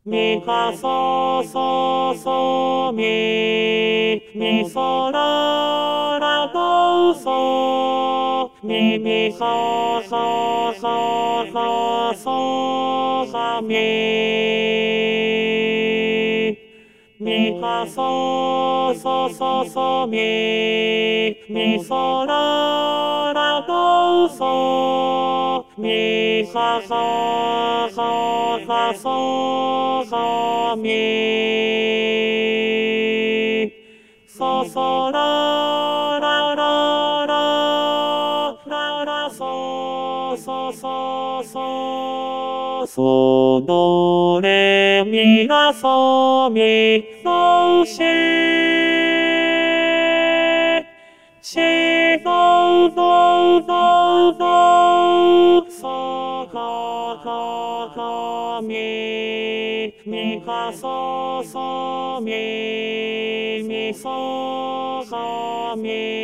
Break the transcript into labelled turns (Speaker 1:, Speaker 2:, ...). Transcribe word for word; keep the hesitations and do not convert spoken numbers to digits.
Speaker 1: みかそそそみみそららどそみみそそそそそさみみかそそそそみみそららどそみささささそさみそそららららららそそそそそどれみがそみどししどどどどそかかかみみかそそみみそかみ